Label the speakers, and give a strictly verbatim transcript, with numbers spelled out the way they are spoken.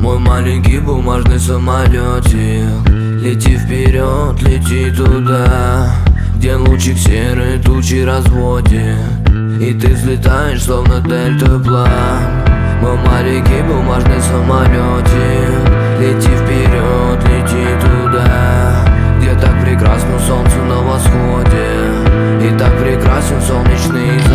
Speaker 1: Мой маленький бумажный самолетик, лети вперед, лети туда, где лучик серый тучи разводит, и ты взлетаешь, словно дельтаплан. Мой маленький бумажный самолетик, лети вперед, лети туда, где так прекрасно солнце на восходе, и так прекрасен солнечный